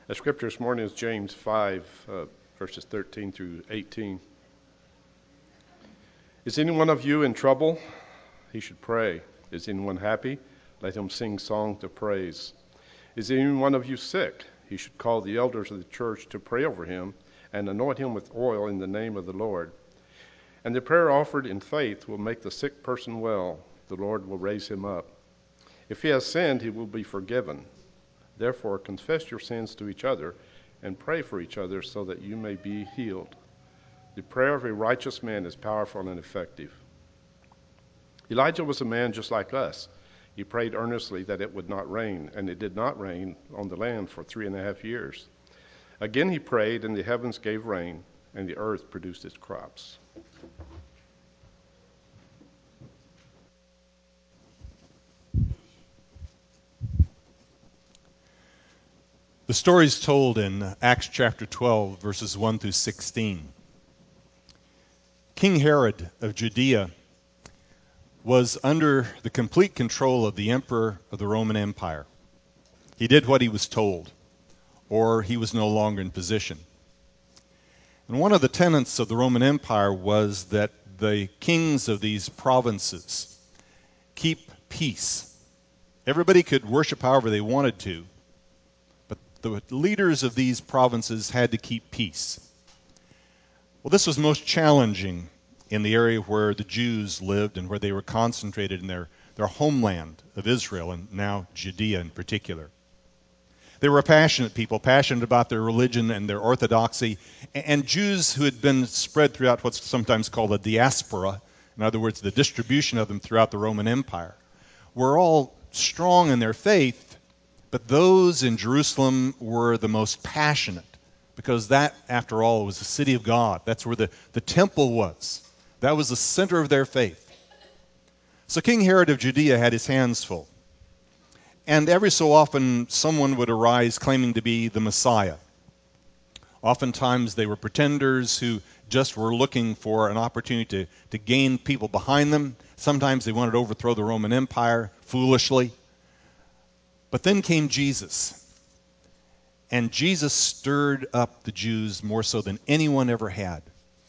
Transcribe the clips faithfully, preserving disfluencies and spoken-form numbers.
The scripture this morning is James five, uh, verses thirteen through eighteen. Is any one of you in trouble? He should pray. Is anyone happy? Let him sing songs of praise. Is any one of you sick? He should call the elders of the church to pray over him and anoint him with oil in the name of the Lord. And the prayer offered in faith will make the sick person well. The Lord will raise him up. If he has sinned, he will be forgiven. Therefore, confess your sins to each other and pray for each other so that you may be healed. The prayer of a righteous man is powerful and effective. Elijah was a man just like us. He prayed earnestly that it would not rain, and it did not rain on the land for three and a half years. Again he prayed, and the heavens gave rain, and the earth produced its crops. The story is told in Acts chapter twelve, verses one through sixteen. King Herod of Judea was under the complete control of the emperor of the Roman Empire. He did what he was told, or he was no longer in position. And one of the tenets of the Roman Empire was that the kings of these provinces keep peace. Everybody could worship however they wanted to, but the leaders of these provinces had to keep peace. Well, this was most challenging in the area where the Jews lived and where they were concentrated in their, their homeland of Israel, and now Judea in particular. They were a passionate people, passionate about their religion and their orthodoxy, and Jews who had been spread throughout what's sometimes called a diaspora, in other words, the distribution of them throughout the Roman Empire, were all strong in their faith, but those in Jerusalem were the most passionate, because that, after all, was the city of God. That's where the, the temple was. That was the center of their faith. So King Herod of Judea had his hands full. And every so often, someone would arise claiming to be the Messiah. Oftentimes, they were pretenders who just were looking for an opportunity to, to gain people behind them. Sometimes they wanted to overthrow the Roman Empire foolishly. But then came Jesus. And Jesus stirred up the Jews more so than anyone ever had.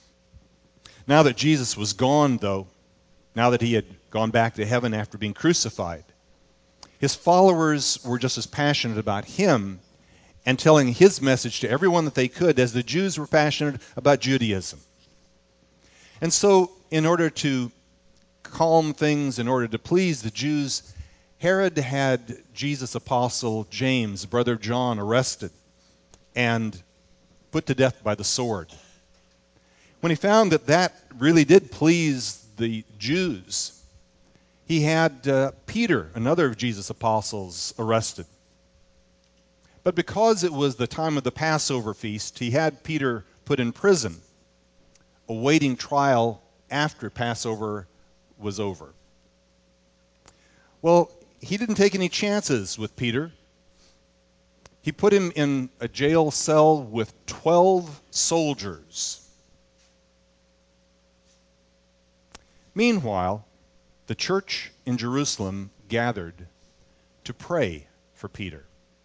Now that Jesus was gone, though, now that he had gone back to heaven after being crucified, his followers were just as passionate about him and telling his message to everyone that they could as the Jews were passionate about Judaism. And so, in order to calm things, in order to please the Jews, Herod had Jesus' apostle James, brother of John, arrested and put to death by the sword. When he found that that really did please the Jews, he had uh, Peter, another of Jesus' apostles, arrested. But because it was the time of the Passover feast, he had Peter put in prison, awaiting trial after Passover was over. Well, he didn't take any chances with Peter. He put him in a jail cell with twelve soldiers. Meanwhile, the church in Jerusalem gathered to pray for Peter.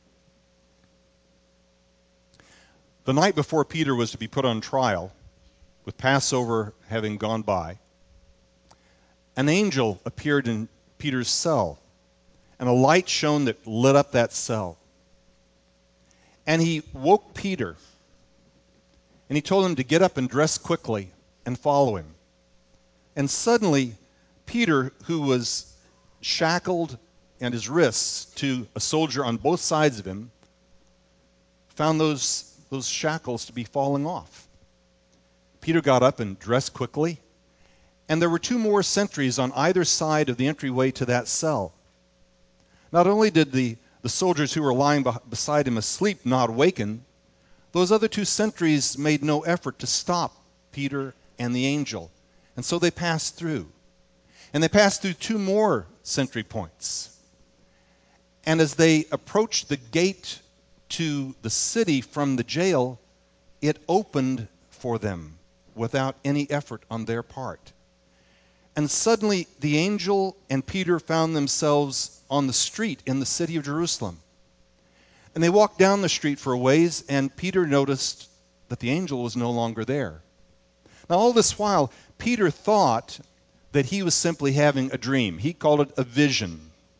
The night before Peter was to be put on trial, with Passover having gone by, an angel appeared in Peter's cell, and a light shone that lit up that cell. And he woke Peter, and he told him to get up and dress quickly and follow him. And suddenly, Peter, who was shackled and his wrists to a soldier on both sides of him, found those, those shackles to be falling off. Peter got up and dressed quickly, and there were two more sentries on either side of the entryway to that cell. Not only did the, the soldiers who were lying be- beside him asleep not awaken, those other two sentries made no effort to stop Peter and the angel, and so they passed through. And they passed through two more sentry points. And as they approached the gate to the city from the jail, it opened for them without any effort on their part. And suddenly the angel and Peter found themselves on the street in the city of Jerusalem. And they walked down the street for a ways, and Peter noticed that the angel was no longer there. Now, all this while, Peter thought that he was simply having a dream. He called it a vision.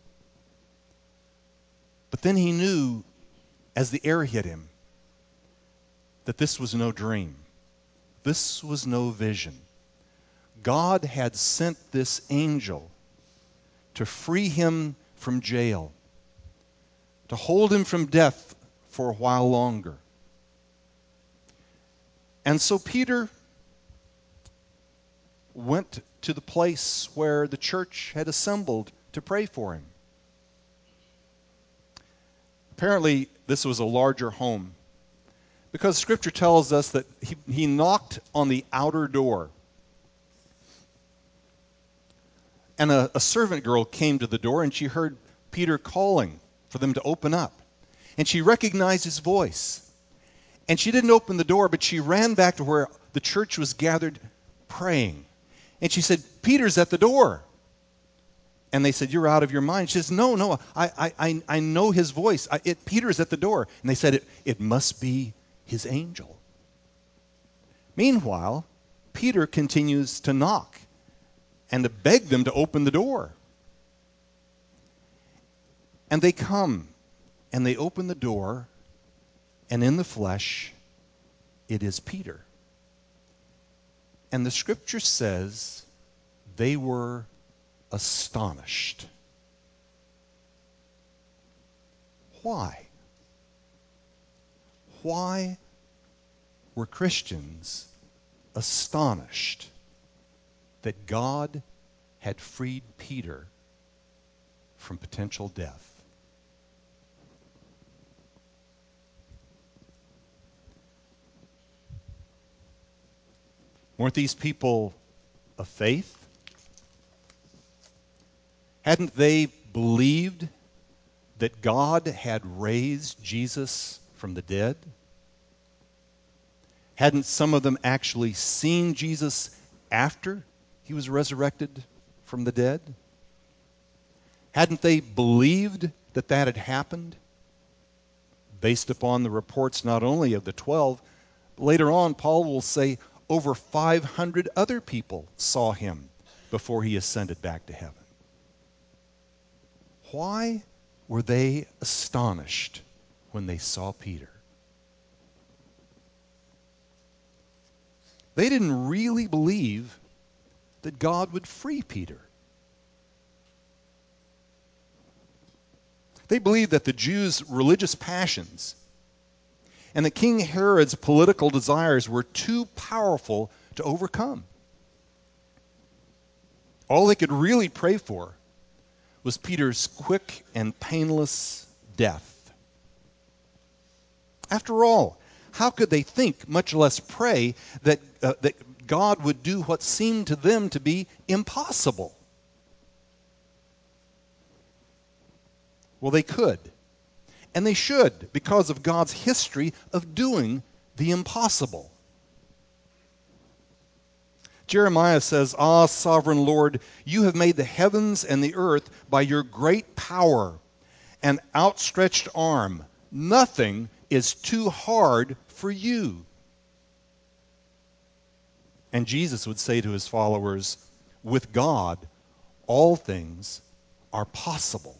But then he knew, as the air hit him, that this was no dream. This was no vision. God had sent this angel to free him from jail, to hold him from death for a while longer. And so Peter went to the place where the church had assembled to pray for him. Apparently, this was a larger home, because Scripture tells us that he, he knocked on the outer door. And a, a servant girl came to the door, and she heard Peter calling for them to open up. And she recognized his voice. And she didn't open the door, but she ran back to where the church was gathered praying. And she said, "Peter's at the door." And they said, "You're out of your mind." She says, no, no, I, I, I know his voice. I, it, Peter's at the door. And they said, it, it must be his angel. Meanwhile, Peter continues to knock and to beg them to open the door. And they come, and they open the door, and in the flesh, it is Peter. And the Scripture says they were astonished. Why? Why were Christians astonished that God had freed Peter from potential death? Weren't these people of faith? Hadn't they believed that God had raised Jesus from the dead? Hadn't some of them actually seen Jesus after he was resurrected from the dead? Hadn't they believed that that had happened based upon the reports not only of the twelve, but later on Paul will say over five hundred other people saw him before he ascended back to heaven? Why were they astonished when they saw Peter? They didn't really believe that God would free Peter. They believed that the Jews' religious passions and that King Herod's political desires were too powerful to overcome. All they could really pray for was Peter's quick and painless death. After all, how could they think, much less pray, that, uh, that God would do what seemed to them to be impossible? Well, they could. And they should, because of God's history of doing the impossible. Jeremiah says, "Ah, sovereign Lord, you have made the heavens and the earth by your great power and outstretched arm. Nothing is too hard for you." And Jesus would say to his followers, with God, all things are possible.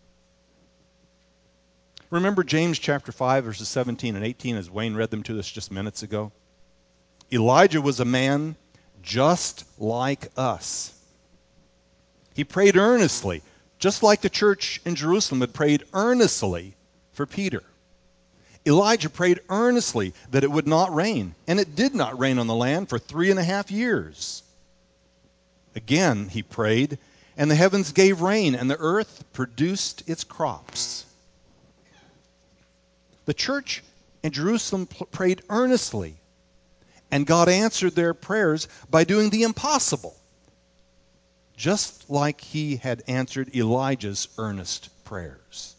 Remember James chapter five, verses seventeen and eighteen, as Wayne read them to us just minutes ago? Elijah was a man just like us. He prayed earnestly, just like the church in Jerusalem had prayed earnestly for Peter. Elijah prayed earnestly that it would not rain, and it did not rain on the land for three and a half years. Again he prayed, and the heavens gave rain, and the earth produced its crops. The church in Jerusalem prayed earnestly, and God answered their prayers by doing the impossible, just like he had answered Elijah's earnest prayers.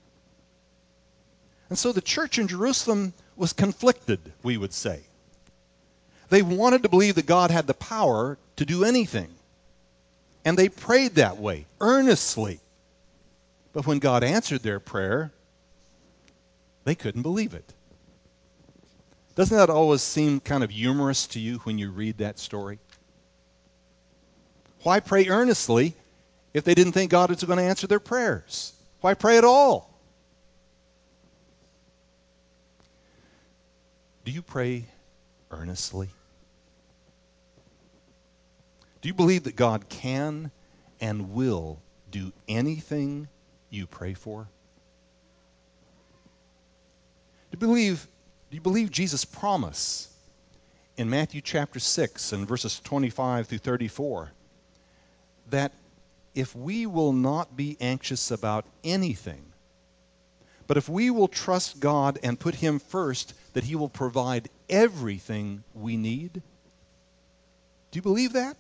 And so the church in Jerusalem was conflicted, we would say. They wanted to believe that God had the power to do anything, and they prayed that way, earnestly. But when God answered their prayer, They couldn't believe it. Doesn't that always seem kind of humorous to you when you read that story? Why pray earnestly if they didn't think God was going to answer their prayers? Why pray at all? Do you pray earnestly? Do you believe that God can and will do anything you pray for? Do you believe, do you believe Jesus' promise in Matthew chapter six and verses twenty-five through thirty-four that if we will not be anxious about anything, but if we will trust God and put Him first, that He will provide everything we need? Do you believe that?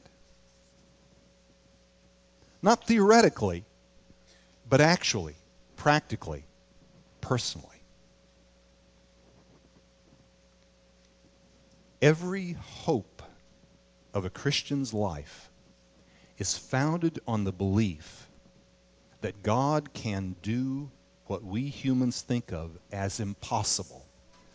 Not theoretically, but actually, practically, personally. Every hope of a Christian's life is founded on the belief that God can do what we humans think of as impossible.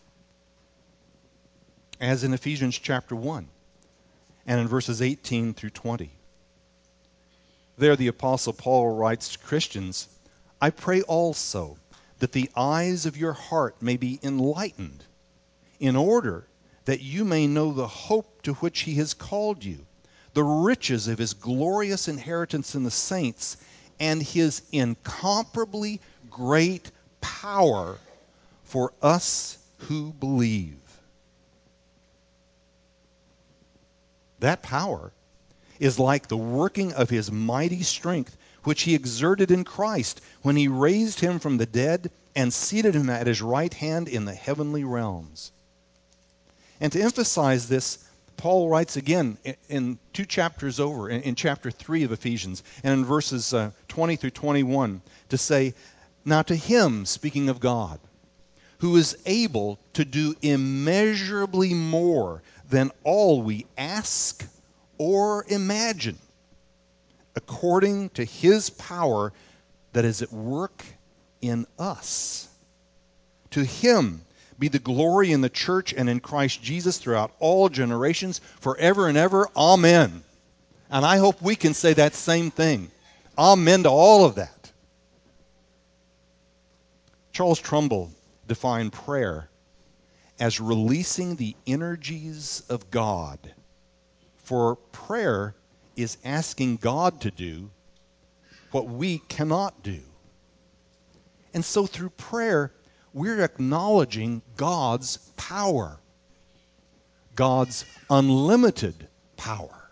As in Ephesians chapter one and in verses eighteen through twenty. There the Apostle Paul writes to Christians, I pray also that the eyes of your heart may be enlightened, in order that you may know the hope to which He has called you, the riches of His glorious inheritance in the saints, and His incomparably great power for us who believe. That power is like the working of His mighty strength, which He exerted in Christ when He raised Him from the dead and seated Him at His right hand in the heavenly realms. And to emphasize this, Paul writes again in, in two chapters over, in, in chapter three of Ephesians, and in verses uh, twenty through twenty-one, to say, now to Him, speaking of God, who is able to do immeasurably more than all we ask or imagine, according to His power that is at work in us. To Him be the glory in the church and in Christ Jesus throughout all generations, forever and ever. Amen. And I hope we can say that same thing. Amen to all of that. Charles Trumbull defined prayer as releasing the energies of God. For prayer is asking God to do what we cannot do. And so through prayer, we're acknowledging God's power, God's unlimited power.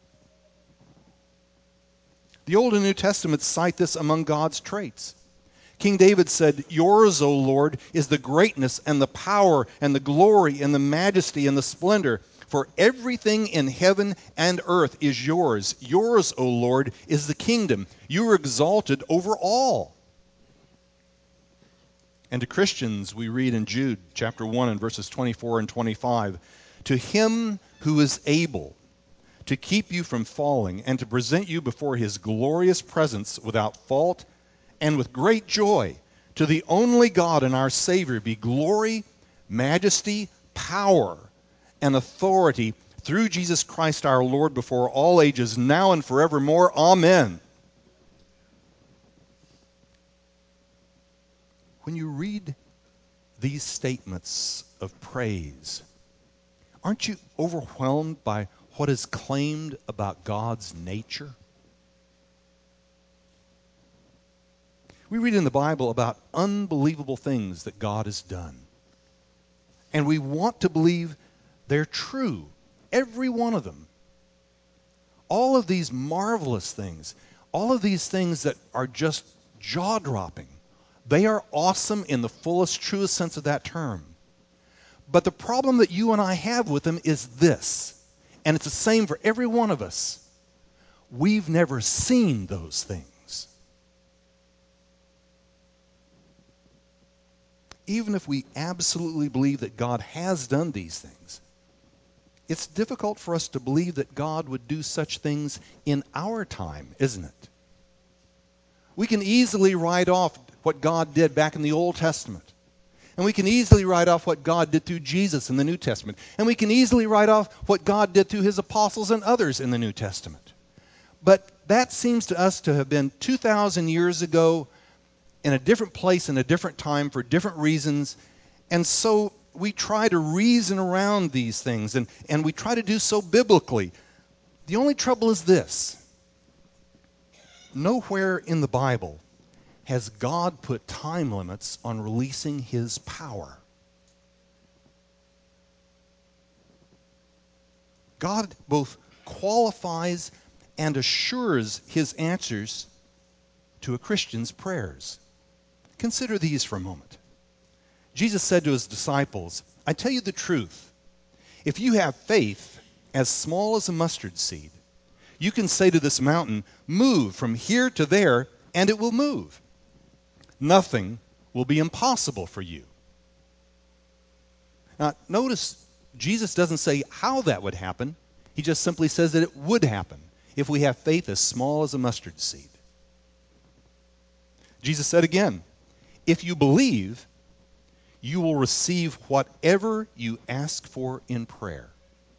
The Old and New Testaments cite this among God's traits. King David said, yours, O Lord, is the greatness and the power and the glory and the majesty and the splendor. For everything in heaven and earth is yours. Yours, O Lord, is the kingdom. You are exalted over all. And to Christians, we read in Jude chapter one and verses twenty-four and twenty-five, to Him who is able to keep you from falling and to present you before His glorious presence without fault and with great joy, to the only God and our Savior be glory, majesty, power, and authority through Jesus Christ our Lord before all ages, now and forevermore. Amen. When you read these statements of praise, aren't you overwhelmed by what is claimed about God's nature? We read in the Bible about unbelievable things that God has done. And we want to believe they're true, every one of them. All of these marvelous things, all of these things that are just jaw-dropping, they are awesome in the fullest, truest sense of that term. But the problem that you and I have with them is this, and it's the same for every one of us. We've never seen those things. Even if we absolutely believe that God has done these things, it's difficult for us to believe that God would do such things in our time, isn't it? We can easily write off what God did back in the Old Testament And we can easily write off what God did through Jesus in the New Testament. And we can easily write off what God did through his apostles and others in the New Testament. But that seems to us to have been two thousand years ago, in a different place, in a different time, for different reasons. And so we try to reason around these things, and, and we try to do so biblically. The only trouble is this. Nowhere in the Bible has God put time limits on releasing his power. God both qualifies and assures his answers to a Christian's prayers. Consider these for a moment. Jesus said to his disciples, I tell you the truth. If you have faith as small as a mustard seed, you can say to this mountain, move from here to there, and it will move. Nothing will be impossible for you. Now, notice Jesus doesn't say how that would happen. He just simply says that it would happen if we have faith as small as a mustard seed. Jesus said again, if you believe, you will receive whatever you ask for in prayer.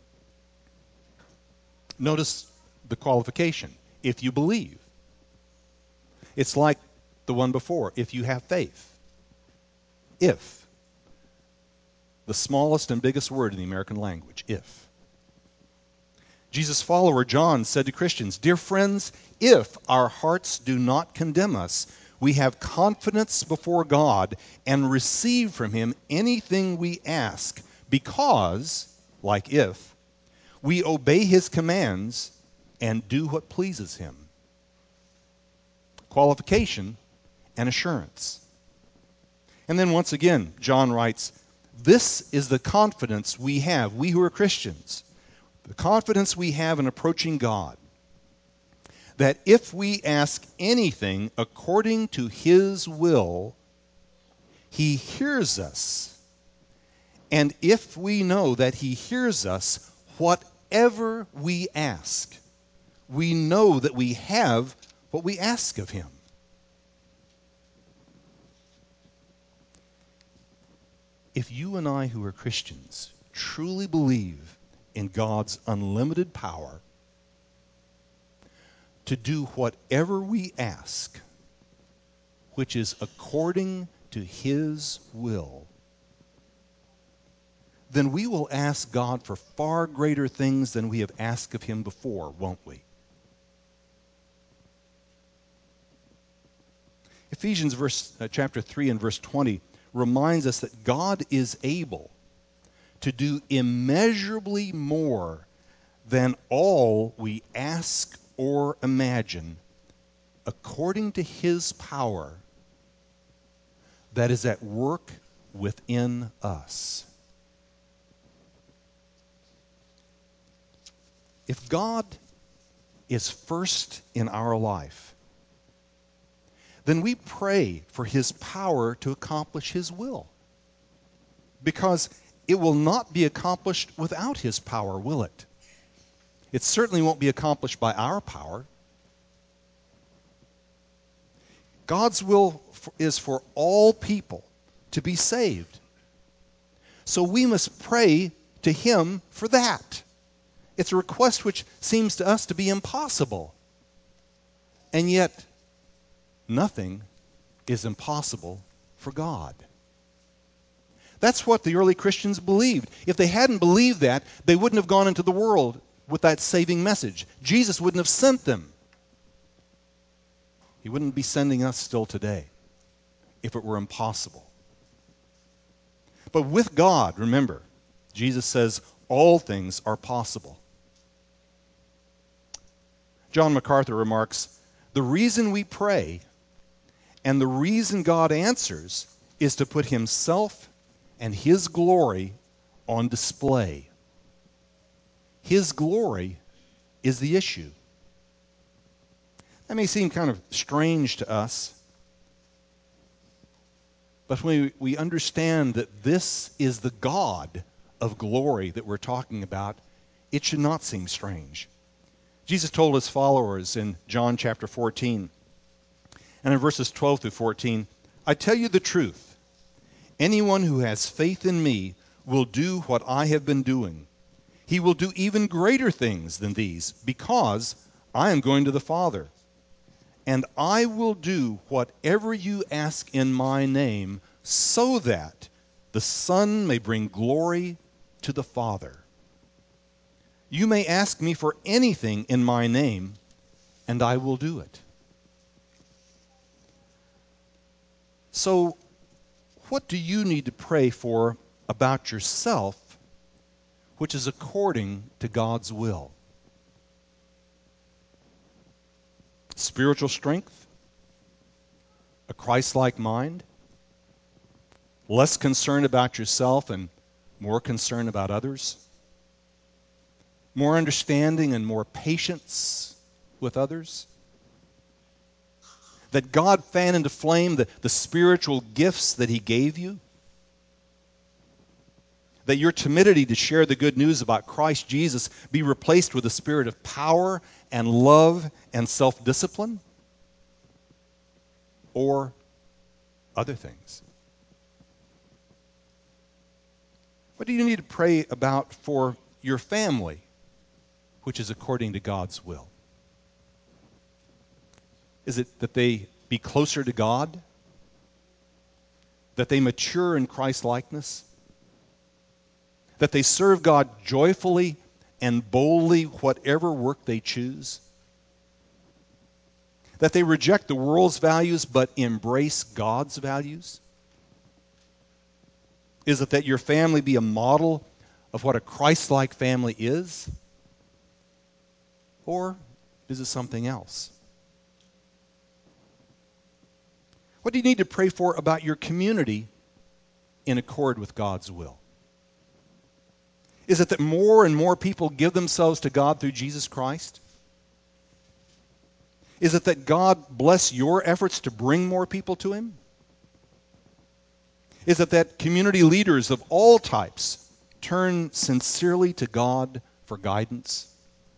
Notice the qualification, if you believe. It's like the one before, if you have faith. If. The smallest and biggest word in the American language, if. Jesus' follower John said to Christians, dear friends, if our hearts do not condemn us, we have confidence before God and receive from him anything we ask because, like if, we obey his commands and do what pleases him. Qualification and assurance. And then once again, John writes, this is the confidence we have, we who are Christians, the confidence we have in approaching God, that if we ask anything according to his will, he hears us. And if we know that he hears us, whatever we ask, we know that we have what we ask of him. If you and I who are Christians truly believe in God's unlimited power to do whatever we ask, which is according to his will, then we will ask God for far greater things than we have asked of him before, won't we? Ephesians verse, uh, chapter three and verse twenty reminds us that God is able to do immeasurably more than all we ask or imagine, according to his power that is at work within us. If God is first in our life, then we pray for his power to accomplish his will. Because it will not be accomplished without his power, will it? It certainly won't be accomplished by our power. God's will is for all people to be saved. So we must pray to him for that. It's a request which seems to us to be impossible. And yet, nothing is impossible for God. That's what the early Christians believed. If they hadn't believed that, they wouldn't have gone into the world with that saving message. Jesus wouldn't have sent them. He wouldn't be sending us still today if it were impossible. But with God, remember, Jesus says all things are possible. John MacArthur remarks, the reason we pray and the reason God answers is to put himself and his glory on display. His glory is the issue. That may seem kind of strange to us, but when we, we understand that this is the God of glory that we're talking about, it should not seem strange. Jesus told his followers in John chapter fourteen, and in verses twelve through fourteen, I tell you the truth, Anyone who has faith in me will do what I have been doing. He will do even greater things than these, because I am going to the Father. And I will do whatever you ask in my name, so that the Son may bring glory to the Father. You may ask me for anything in my name, and I will do it. So, what do you need to pray for about yourself, which is according to God's will? Spiritual strength? A Christ-like mind? Less concern about yourself and more concern about others? More understanding and more patience with others? That God fan into flame the, the spiritual gifts that He gave you? That your timidity to share the good news about Christ Jesus be replaced with a spirit of power and love and self-discipline? Or other things? What do you need to pray about for your family, which is according to God's will? Is it that they be closer to God? That they mature in Christ's likeness? That they serve God joyfully and boldly whatever work they choose? That they reject the world's values but embrace God's values? Is it that your family be a model of what a Christ-like family is? Or is it something else? What do you need to pray for about your community in accord with God's will? Is it that more and more people give themselves to God through Jesus Christ? Is it that God bless your efforts to bring more people to Him? Is it that community leaders of all types turn sincerely to God for guidance?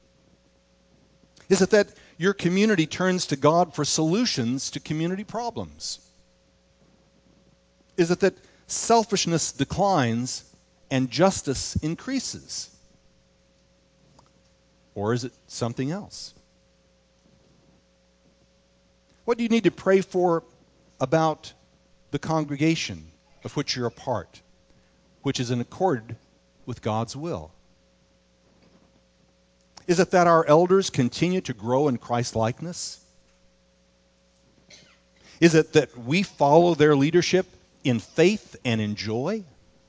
Is it that your community turns to God for solutions to community problems? Is it that selfishness declines and justice increases? Or is it something else? What do you need to pray for about the congregation of which you're a part, which is in accord with God's will? Is it that our elders continue to grow in Christ-likeness? Is it that we follow their leadership in faith and in joy?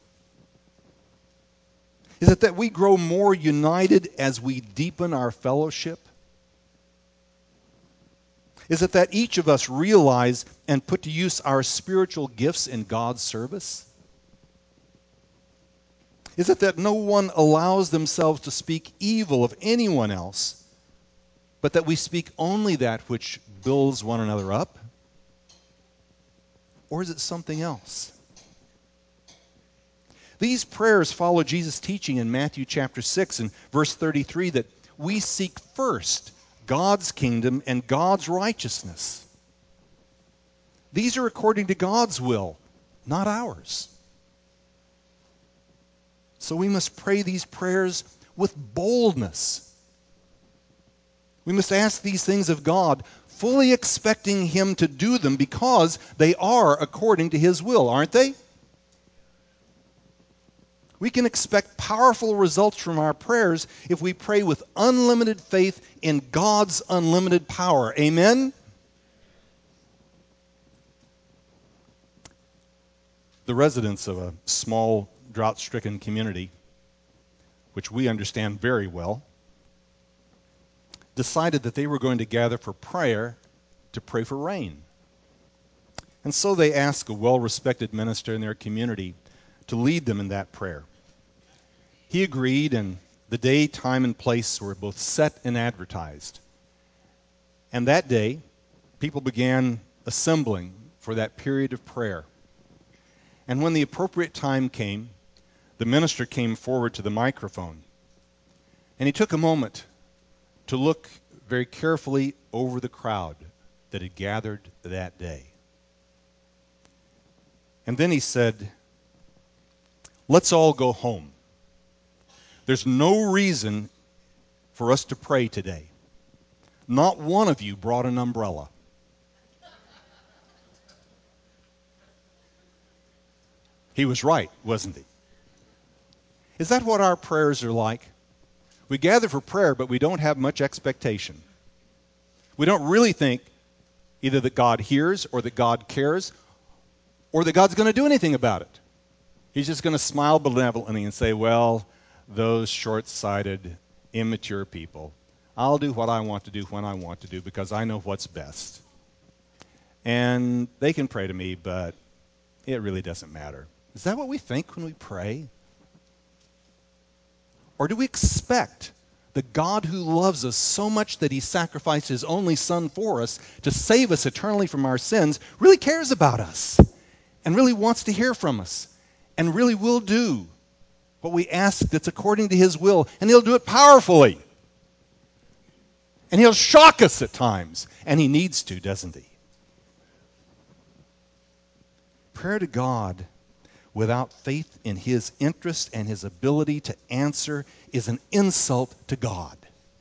Is it that we grow more united as we deepen our fellowship? Is it that each of us realize and put to use our spiritual gifts in God's service? Is it that no one allows themselves to speak evil of anyone else, but that we speak only that which builds one another up? Or is it something else? These prayers follow Jesus' teaching in Matthew chapter six and verse thirty-three that we seek first God's kingdom and God's righteousness. These are according to God's will, not ours. So we must pray these prayers with boldness. We must ask these things of God, fully expecting Him to do them because they are according to His will, aren't they? We can expect powerful results from our prayers if we pray with unlimited faith in God's unlimited power. Amen? The residents of a small, drought-stricken community, which we understand very well, decided that they were going to gather for prayer to pray for rain. And so they asked a well-respected minister in their community to lead them in that prayer. He agreed, and the day, time, and place were both set and advertised. And that day, people began assembling for that period of prayer. And when the appropriate time came, the minister came forward to the microphone, and he took a moment to look very carefully over the crowd that had gathered that day. And then he said, let's all go home. There's no reason for us to pray today. Not one of you brought an umbrella. He was right, wasn't he? Is that what our prayers are like? We gather for prayer, but we don't have much expectation. We don't really think either that God hears or that God cares or that God's going to do anything about it. He's just going to smile benevolently and say, well, those short-sighted, immature people, I'll do what I want to do when I want to do because I know what's best. And they can pray to me, but it really doesn't matter. Is that what we think when we pray? Or do we expect the God who loves us so much that he sacrificed his only son for us to save us eternally from our sins really cares about us and really wants to hear from us and really will do what we ask that's according to his will, and he'll do it powerfully. And he'll shock us at times, and he needs to, doesn't he? Prayer to God without faith in his interest and his ability to answer is an insult to God.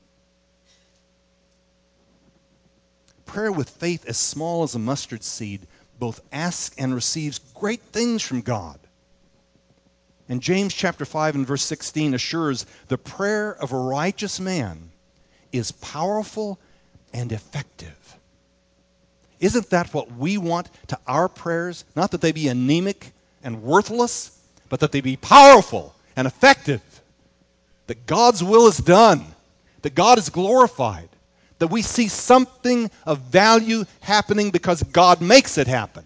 Prayer with faith as small as a mustard seed both asks and receives great things from God. And James chapter five and verse sixteen assures the prayer of a righteous man is powerful and effective. Isn't that what we want to our prayers? Not that they be anemic and worthless, but that they be powerful and effective. That God's will is done. That God is glorified. That we see something of value happening because God makes it happen.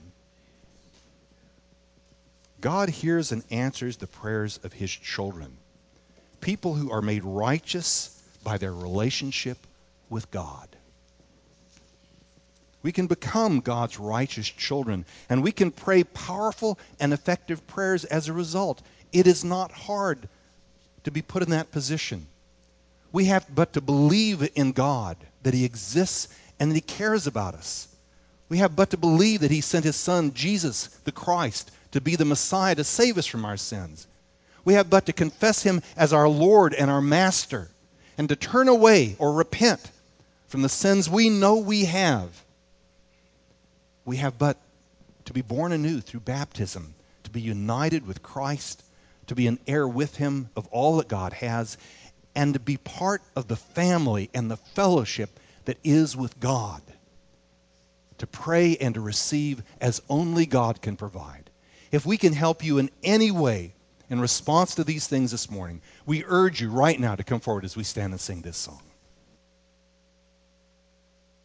God hears and answers the prayers of his children. People who are made righteous by their relationship with God. We can become God's righteous children, and we can pray powerful and effective prayers as a result. It is not hard to be put in that position. We have but to believe in God, that he exists and that he cares about us. We have but to believe that he sent his son, Jesus the Christ, to be the Messiah to save us from our sins. We have but to confess him as our Lord and our Master, and to turn away or repent from the sins we know we have. We have but to be born anew through baptism, to be united with Christ, to be an heir with him of all that God has, and to be part of the family and the fellowship that is with God. To pray and to receive as only God can provide. If we can help you in any way in response to these things this morning, we urge you right now to come forward as we stand and sing this song.